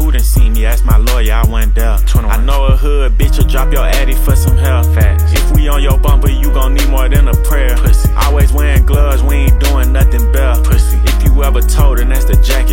Who done seen me? Ask my lawyer, I went there. 21. I know a hood bitch will drop your addy for some help. Facts. If we on your bumper, you gon' need more than a prayer. Pussy. Always wearing gloves, we ain't doing nothing better. Pussy. If you ever told her, that's the jacket.